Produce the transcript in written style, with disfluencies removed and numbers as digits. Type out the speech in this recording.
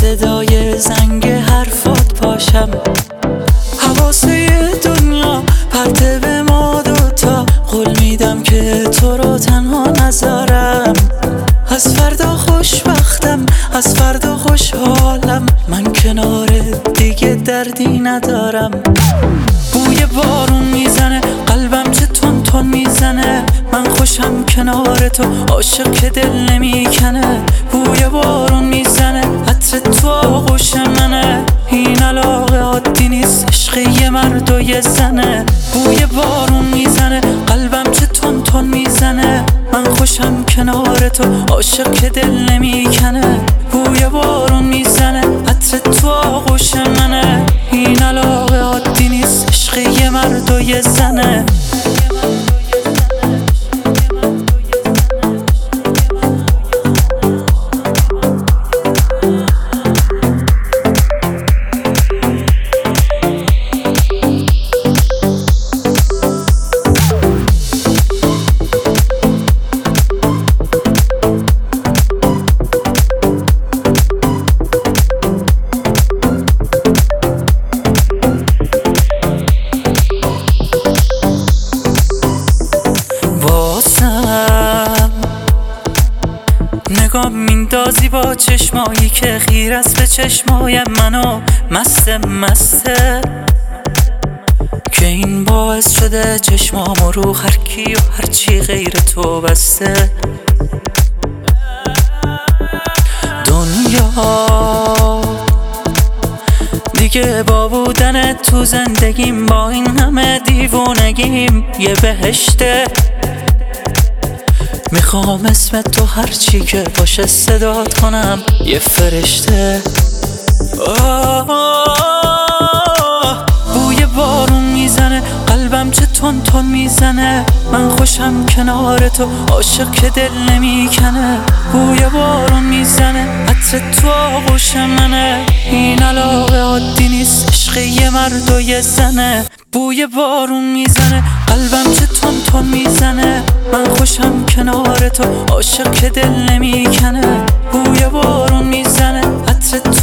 صدای زنگ حرفات پاشم. حواسه دنیا پرته به ما دوتا، قول میدم که تو رو تنها نذارم. از فردا خوشبختم، از فردا خوشحالم، من کنار دیگه دردی ندارم. بوی بارون میزنه قلبم چه تون تون میزنه، من خوشم کنار تو، عاشق که دل نمیکنه. بوی بارون میزنه عطر تو آغوش منه، این علاقه عادی نیست، عشق یه مرد و یه زنه. بوی بارون میزنه قلبم چه تون تون میزنه، من خوشم کنار تو، عاشق که دل نمیکنه. بوی بارون میزنه عطر تو آغوش منه، این علاقه عادی نیست، عشق یه مرد و یه زنه. نگاه میندازی با چشمایی که خیر است به چشمای منو مسته، که این باعث شده چشمامو رو هر کی و هر چی غیر تو بسته. دنیا دیگه با بودن تو زندگیم، با این همه دیوونگیم یه بهشته. میخوام اسم تو هرچی که باشه صدات کنم، یه فرشته. بوی بارون میزنه قلبم چه تون تون میزنه، من خوشم کنار تو، عاشق که دل نمیکنه. بوی بارون میزنه عطر تو آغوش منه، این علاقه عادی نیست، عشق یه مرد و یه زنه. بوی بارون میزنه قلبم چه تون تون میزنه، من خوشم کنار تو، عاشق که دل نمیکنه. بوی بارون میزنه عطر